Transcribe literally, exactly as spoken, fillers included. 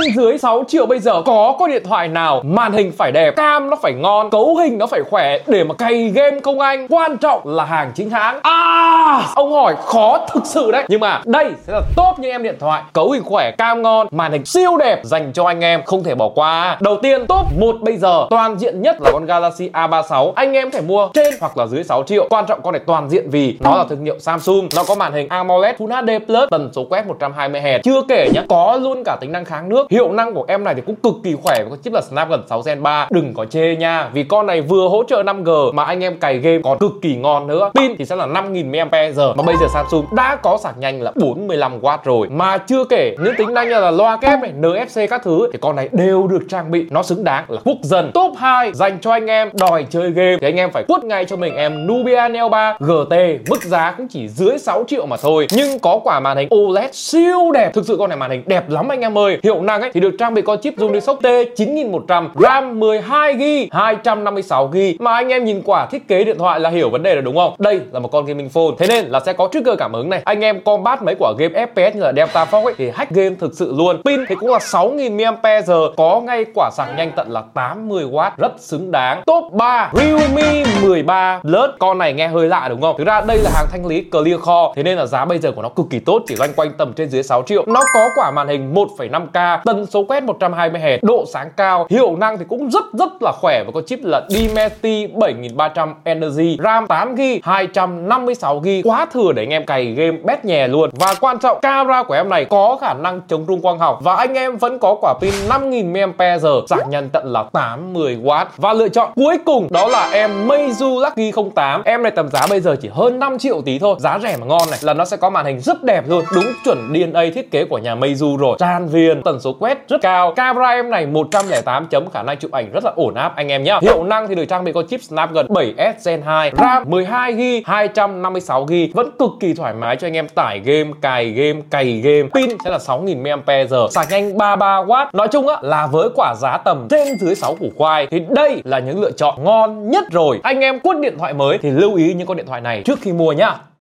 trên dưới sáu triệu bây giờ có con điện thoại nào màn hình phải đẹp, cam nó phải ngon, cấu hình nó phải khỏe để mà cày game không anh? Quan trọng là hàng chính hãng. À, ông hỏi khó thực sự đấy. Nhưng mà đây sẽ là top những em điện thoại cấu hình khỏe, cam ngon, màn hình siêu đẹp dành cho anh em không thể bỏ qua. Đầu tiên top một bây giờ toàn diện nhất là con Galaxy A ba mươi sáu. Anh em thể mua trên hoặc là dưới sáu triệu. Quan trọng con này toàn diện vì nó là thương hiệu Samsung, nó có màn hình AMOLED Full hát đê Plus, tần số quét một trăm hai mươi héc. Chưa kể nhá, có luôn cả tính năng kháng nước. Hiệu năng của em này thì cũng cực kỳ khỏe và có chip là Snapdragon sáu Gen ba. Đừng có chê nha, vì con này vừa hỗ trợ năm G mà anh em cày game còn cực kỳ ngon nữa. Pin thì sẽ là năm nghìn mi am pe giờ mà bây giờ Samsung đã có sạc nhanh là bốn mươi lăm oát rồi. Mà chưa kể những tính năng như là loa kép này, en ép xê các thứ thì con này đều được trang bị, nó xứng đáng là quốc dân. Top hai dành cho anh em đòi chơi game thì anh em phải quất ngay cho mình em Nubia Neo ba giê tê, mức giá cũng chỉ dưới sáu triệu mà thôi, nhưng có quả màn hình ô led siêu đẹp. Thực sự con này màn hình đẹp lắm anh em ơi. Hiệu năng ấy thì được trang bị con chip Unisoc T chín nghìn một trăm, RAM mười hai gi ga bai, hai trăm năm mươi sáu gi ga bai. Mà anh em nhìn quả thiết kế điện thoại là hiểu vấn đề rồi đúng không? Đây là một con gaming phone, thế nên là sẽ có trigger cảm ứng này. Anh em combat mấy quả game ép pê ét như là Delta Force ấy thì hack game thực sự luôn. Pin thì cũng là sáu nghìn mi am pe giờ, có ngay quả sạc nhanh tận là tám mươi oát, rất xứng đáng. Top ba Realme mười ba Plus. Con này nghe hơi lạ đúng không? Thực ra đây là hàng thanh lý Clear Core, thế nên là giá bây giờ của nó cực kỳ tốt, chỉ loanh quanh tầm trên dưới sáu triệu. Nó có quả màn hình một phẩy năm K, tần số quét một trăm hai mươi héc, độ sáng cao, hiệu năng thì cũng rất rất là khỏe và có chip là Dimensity bảy nghìn ba trăm Energy, RAM tám gi ga bai, hai trăm năm mươi sáu gi ga bai, quá thừa để anh em cày game bét nhè luôn. Và quan trọng, camera của em này có khả năng chống rung quang học và anh em vẫn có quả pin năm nghìn mi am pe giờ, sạc nhanh tận là tám mươi oát. Và lựa chọn cuối cùng đó là em Meizu Lucky không tám. Em này tầm giá bây giờ chỉ hơn năm triệu tí thôi, giá rẻ mà ngon này, là nó sẽ có màn hình rất đẹp luôn, đúng chuẩn đê en a thiết kế của nhà Meizu rồi. Tràn viền, tần số quét rất cao, camera em này một trăm lẻ tám chấm, khả năng chụp ảnh rất là ổn áp anh em nhá. Hiệu năng thì được trang bị con chip Snapdragon bảy S Gen hai, RAM mười hai gi ga bai, hai trăm năm mươi sáu gi ga bai, vẫn cực kỳ thoải mái cho anh em tải game, cài game, cày game. Pin sẽ là sáu nghìn mi am pe giờ, sạc nhanh ba mươi ba oát. Nói chung á là với quả giá tầm trên dưới sáu củ khoai thì đây là những lựa chọn ngon nhất rồi. Anh em quất điện thoại mới thì lưu ý những con điện thoại này trước khi mua nhá.